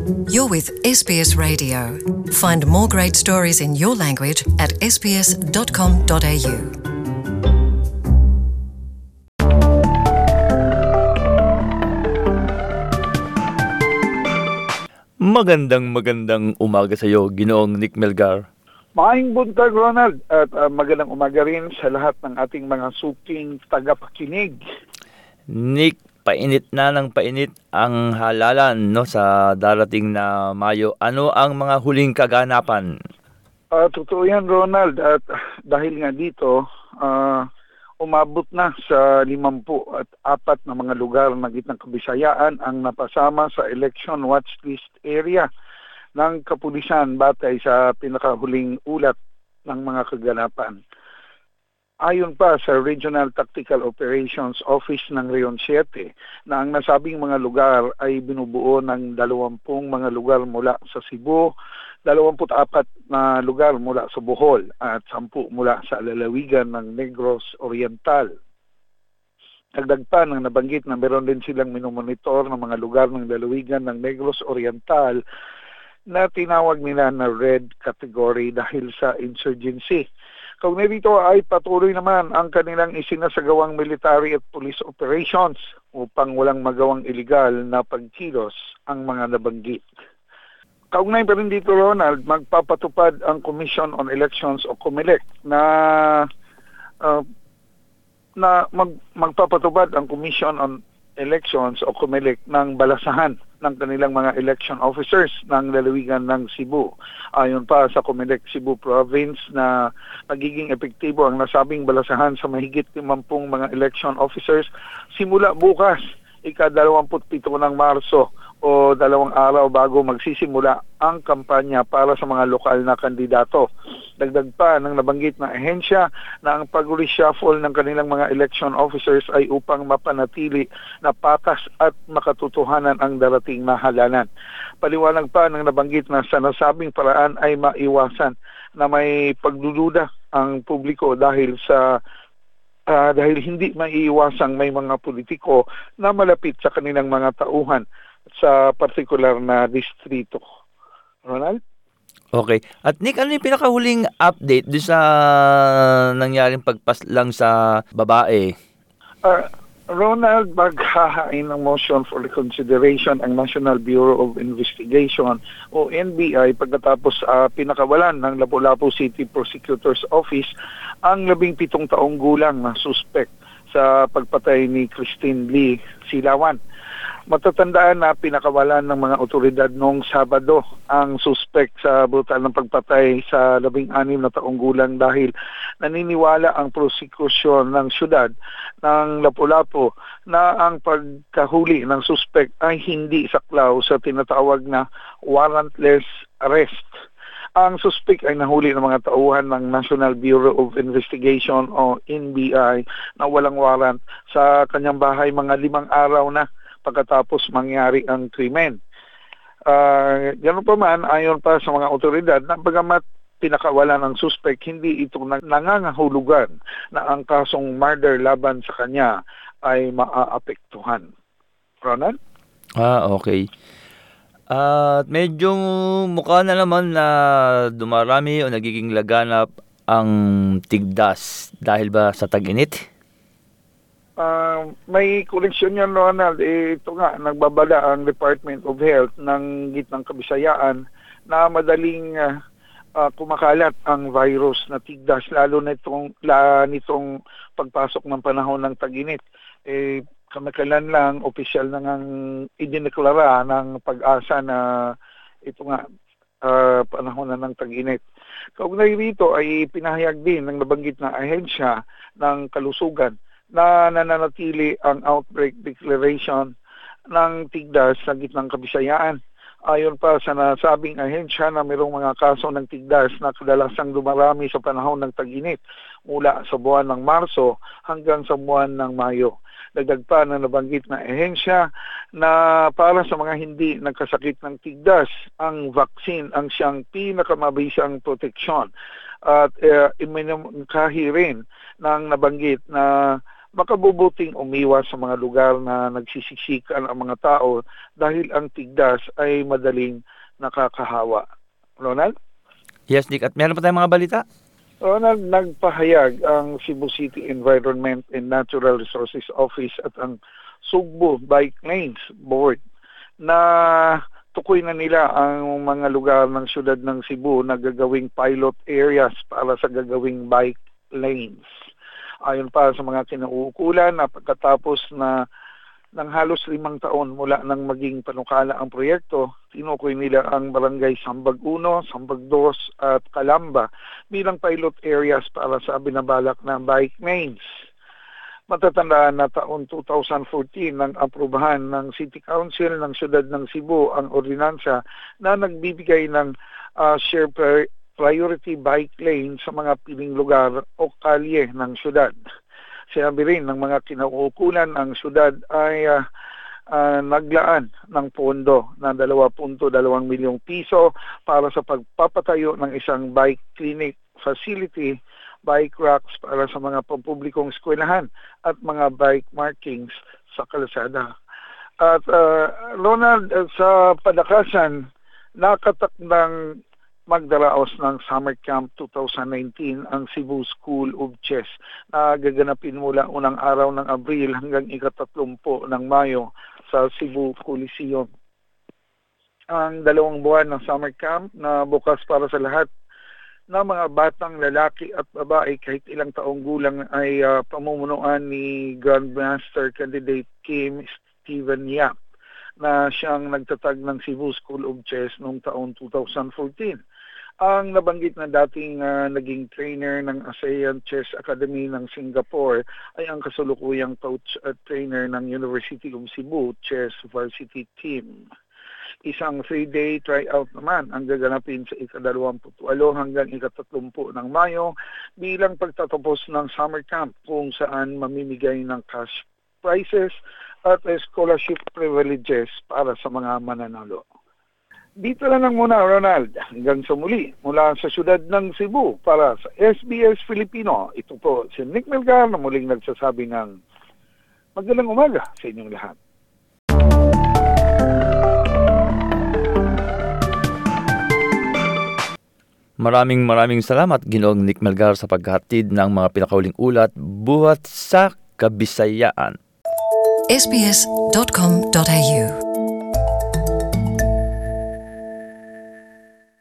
You're with SBS Radio. Find more great stories in your language at sbs.com.au. Magandang umaga sa iyo, Ginoong Nick Melgar. Maayong buntag, Ronald, at magandang umaga rin sa lahat ng ating mga suking tagapakinig. Nick, painit na ng painit ang halalan sa darating na Mayo. Ano ang mga huling kaganapan? Totoo yan, Ronald, at dahil nga dito, umabot na sa 54 na mga lugar ng Gitnang Kabisayaan ang napasama sa election watch list area ng kapulisan batay sa pinakahuling ulat ng mga kaganapan. Ayon pa sa Regional Tactical Operations Office ng Region 7 na ang nasabing mga lugar ay binubuo ng 20 mga lugar mula sa Cebu, 24 na lugar mula sa Bohol at 10 mula sa lalawigan ng Negros Oriental. Dagdag pa ng nabanggit na meron din silang minomonitor ng mga lugar ng lalawigan ng Negros Oriental na tinawag nila na red category dahil sa insurgency. Kaugnay dito ay patuloy naman ang kanilang isinasagawang military at police operations upang walang magawang iligal na pagkilos ang mga nabanggit. Kaugnay pa rin dito, Ronald, magpapatupad ang Commission on Elections o COMELEC magpapatupad ang Commission on Elections o COMELEC ng balasahan ng kanilang mga election officers ng lalawigan ng Cebu. Ayon pa sa COMELEC Cebu Province na magiging epektibo ang nasabing balasahan sa mahigit 50 mga election officers simula bukas, ika-27 ng Marso o 2 araw bago magsisimula ang kampanya para sa mga lokal na kandidato. Dagdag pa ng nabanggit na ahensya na ang pag-reshuffle ng kanilang mga election officers ay upang mapanatili na patas at makatotohanan ang darating na halalan. Paliwanag pa ng nabanggit na sa nasabing paraan ay maiwasan na may pagdududa ang publiko dahil hindi maiiwasang may mga politiko na malapit sa kanilang mga tauhan sa partikular na distrito. Ronald? Okay. At Nick, ano yung pinakahuling update doon sa nangyaring pagpaslang sa babae? Ronald, maghahain ng motion for reconsideration ang National Bureau of Investigation o NBI pagkatapos pinakawalan ng Lapu-Lapu City Prosecutor's Office ang 17 taong gulang na suspect sa pagpatay ni Christine Lee Silawan. Matatandaan na pinakawalan ng mga otoridad noong Sabado ang suspect sa brutal ng pagpatay sa 16 na taong gulang dahil naniniwala ang prosekusyon ng syudad ng Lapu-Lapu na ang pagkahuli ng suspect ay hindi saklaw sa tinatawag na warrantless arrest. Ang suspect ay nahuli ng mga tauhan ng National Bureau of Investigation o NBI na walang warrant sa kanyang bahay mga 5 araw na pagkatapos mangyari ang krimen. Ganoon pa man, ayon pa sa mga otoridad, na bagamat pinakawalan ng suspect, hindi ito nangangahulugan na ang kasong murder laban sa kanya ay maaapektuhan. Ronald? Okay. At medyo mukha na naman na dumarami o nagiging laganap ang tigdas dahil ba sa tag-init? May koleksyon yan, Ronald. Ito nga, nagbabala ang Department of Health ng Gitnang Kabisayaan na madaling kumakalat ang virus na tigdas, lalo nitong pagpasok ng panahon ng tag-init. Kamakailan lang, opisyal na ngang idineklara ng Pag-asa na ito nga, panahon na ng tag-init. Kaugnay rito ay pinahayag din ng nabanggit na ahensya ng kalusugan na nananatili ang outbreak declaration ng tigdas sa Gitnang Kabisayaan. Ayon pa sa nasabing ahensya na mayroong mga kaso ng tigdas na kadalasang dumarami sa panahon ng tag-init mula sa buwan ng Marso hanggang sa buwan ng Mayo. Dagdag pa na nabanggit na ahensya na para sa mga hindi nagkasakit ng tigdas, ang vaccine ang siyang pinakamabisang proteksyon. At iminungkahi rin ng nabanggit na makabubuting umiwas sa mga lugar na nagsisiksikan ang mga tao dahil ang tigdas ay madaling nakakahawa. Ronald? Yes, Nick. At meron pa tayong mga balita? Ronald, nagpahayag ang Cebu City Environment and Natural Resources Office at ang Sugbo Bike Lanes Board na tukoy na nila ang mga lugar ng siyudad ng Cebu na gagawing pilot areas para sa gagawing bike lanes. Ayon pa sa mga kinauukulan na pagkatapos na ng halos 5 taon mula nang maging panukala ang proyekto, tinukoy nila ang barangay Sambag 1, Sambag 2 at Calamba bilang pilot areas para sa binabalak na bike lanes. Matatandaan na taon 2014 nang aprubahan ng City Council ng Siyudad ng Cebu ang ordinansa na nagbibigay ng share priority bike lane sa mga piling lugar o kalye ng siyudad. Sinabi rin ng mga kinauukulan ang siyudad ay naglaan ng pondo na 2.2 milyong piso para sa pagpapatayo ng isang bike clinic facility, bike racks para sa mga pampublikong eskwelahan at mga bike markings sa kalsada. At Ronald, sa padakasan, nakatakdang magdaraos ng Summer Camp 2019 ang Cebu School of Chess na gaganapin mula unang araw ng Abril hanggang ika-30 ng Mayo sa Cebu Coliseum. Ang 2 buwan ng Summer Camp na bukas para sa lahat na mga batang lalaki at babae kahit ilang taong gulang ay pamumunuan ni Grandmaster Candidate Kim Steven Yap na siyang nagtatag ng Cebu School of Chess noong taong 2014. Ang nabanggit na dating naging trainer ng ASEAN Chess Academy ng Singapore ay ang kasalukuyang coach at trainer ng University of Cebu Chess Varsity Team. Isang 3-day tryout naman ang gaganapin sa ika-28 hanggang ika-30 ng Mayo bilang pagtatapos ng summer camp kung saan mamimigay ng cash prizes at scholarship privileges para sa mga mananalo. Dito lang muna, Ronald. Hanggang sa muli, mula sa siyudad ng Cebu para sa SBS Filipino. Ito po si Nick Melgar na muling nagsasabi ng magandang umaga sa inyong lahat. Maraming salamat, Ginoong Nick Melgar, sa paghahatid ng mga pinakauling ulat buhat sa Kabisayaan. sbs.com.au